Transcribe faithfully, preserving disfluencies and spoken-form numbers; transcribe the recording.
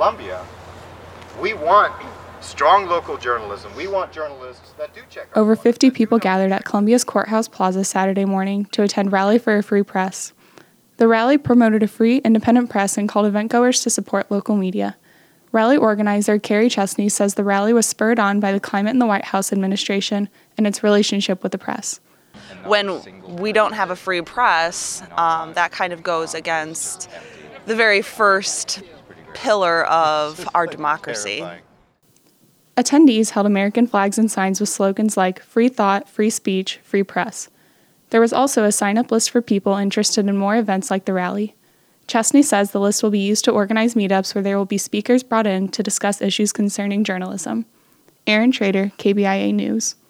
Columbia, we want strong local journalism. We want journalists that do check. Over fifty people gathered at Columbia's Courthouse Plaza Saturday morning to attend Rally for a Free Press. The rally promoted a free, independent press and called eventgoers to support local media. Rally organizer Carrie Chesney says the rally was spurred on by the climate in the White House administration and its relationship with the press. When we don't have a free press, um, that kind of goes against the very first pillar of our democracy. Attendees held American flags and signs with slogans like free thought, free speech, free press. There was also a sign-up list for people interested in more events like the rally. Chesney says the list will be used to organize meetups where there will be speakers brought in to discuss issues concerning journalism. Erin Trader, K B I A News.